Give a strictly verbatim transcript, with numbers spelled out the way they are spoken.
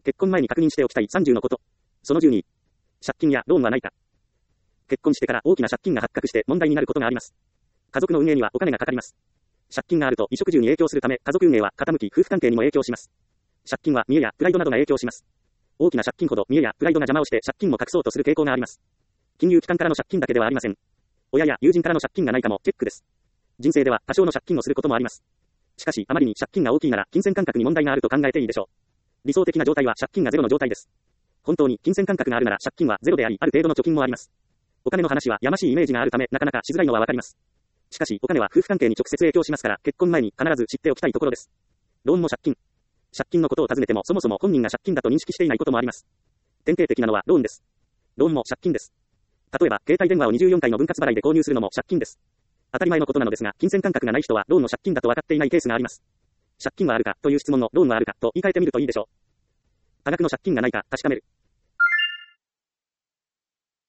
結婚前に確認しておきたいさんじゅうのこと。そのじゅうに。借金やローンはないか。結婚してから大きな借金が発覚して問題になることがあります。家族の運営にはお金がかかります。借金があると衣食住に影響するため、家族運営は傾き、夫婦関係にも影響します。借金は見栄やプライドなどが影響します。大きな借金ほど見栄やプライドが邪魔をして借金を隠そうとする傾向があります。金融機関からの借金だけではありません。親や友人からの借金がないかもチェックです。人生では多少の借金をすることもあります。しかし、あまりに借金が大きいなら、金銭感覚に問題があると考えていいでしょう。理想的な状態は借金がゼロの状態です。本当に金銭感覚があるなら借金はゼロであり、ある程度の貯金もあります。お金の話はやましいイメージがあるため、なかなかしづらいのはわかります。しかし、お金は夫婦関係に直接影響しますから、結婚前に必ず知っておきたいところです。ローンも借金。借金のことを尋ねても、そもそも本人が借金だと認識していないこともあります。典型的なのはローンです。ローンも借金です。例えば、携帯電話をにじゅうよんかいの分割払いで購入するのも借金です。当たり前のことなのですが、金銭感覚がない人はローンの借金だと分かっていないケースがあります。借金はあるかという質問のローンはあるかと言い換えてみるといいでしょう。多額の借金がないか確かめる。